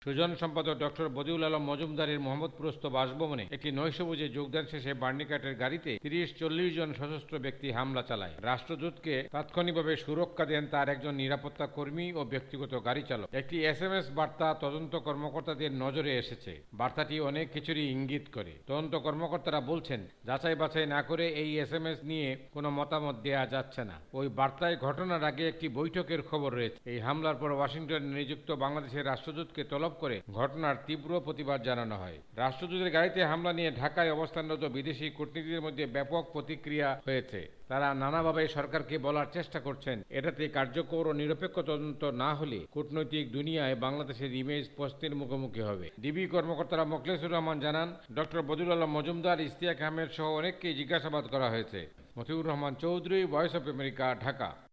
সুজন সম্পাদক ডক্টর বদিউল আলম মজুমদারের মোহাম্মদপুরস্থ বাসভবনে একটি নৈশভোজে যোগদান শেষে বার্নিকাটের গাড়িতে ৩০-৪০ জন সশস্ত্র ব্যক্তি হামলা চালায়। রাষ্ট্রদূতকে তাৎক্ষণিকভাবে সুরক্ষা দেন তার একজন নিরাপত্তা কর্মী ও ব্যক্তিগত গাড়ি চালক। একটি এসএমএস বার্তা তদন্ত কর্মকর্তাদের নজরে এসেছে। বার্তাটি অনেক কিছুরই ইঙ্গিত করে। তদন্ত কর্মকর্তারা বলছেন, যাচাই বাছাই না করে এই এসএমএস নিয়ে কোনো মতামত দেয়া যাচ্ছে না। ওই বার্তায় ঘটনার আগে একটি বৈঠকের খবর রয়েছে। এই হামলার পর ওয়াশিংটনে নিযুক্ত বাংলাদেশের রাষ্ট্রদূতকে তলব করে ঘটনার তীব্র প্রতিবাদ জানানো হয়। রাষ্ট্রদূতের গাড়িতে হামলা নিয়ে ঢাকায় অবস্থানরত বিদেশি কূটনীতিকদের মধ্যে ব্যাপক প্রতিক্রিয়া হয়েছে। তারা নানাভাবে সরকারকে বলার চেষ্টা করছেন, এটাতে কার্যকর ও নিরপেক্ষ তদন্ত না হলে কূটনৈতিক দুনিয়ায় বাংলাদেশের ইমেজ প্রশ্নের মুখোমুখি হবে। ডিবি কর্মকর্তারা মোখলেসুর রহমান জানান, ডক্টর বদিউল আলম মজুমদার, ইশতিয়াক আহমেদ সহ অনেককেই জিজ্ঞাসাবাদ করা হয়েছে। Motiur Rahman Chowdhury, Voice of America, Dhaka.